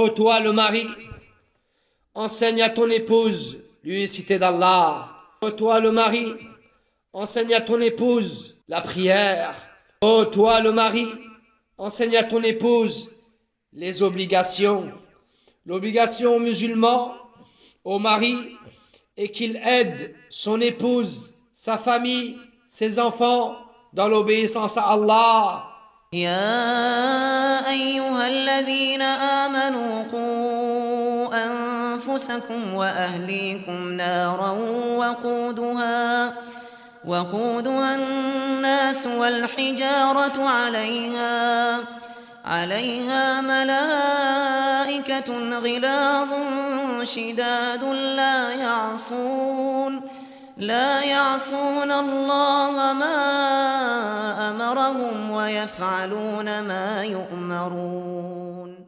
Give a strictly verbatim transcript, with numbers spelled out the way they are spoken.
Ô toi le mari, enseigne à ton épouse l'unicité d'Allah. Ô toi le mari, enseigne à ton épouse la prière. Ô toi le mari, enseigne à ton épouse les obligations. L'obligation au musulman, au mari, est qu'il aide son épouse, sa famille, ses enfants dans l'obéissance à Allah. يا أيها الذين آمنوا قوا أنفسكم وأهليكم نارا وقودها وقودها الناس والحجارة عليها عليها ملائكة غلاظ شداد لا يعصون لا يعصون الله ما أمرهم ويفعلون ما يؤمرون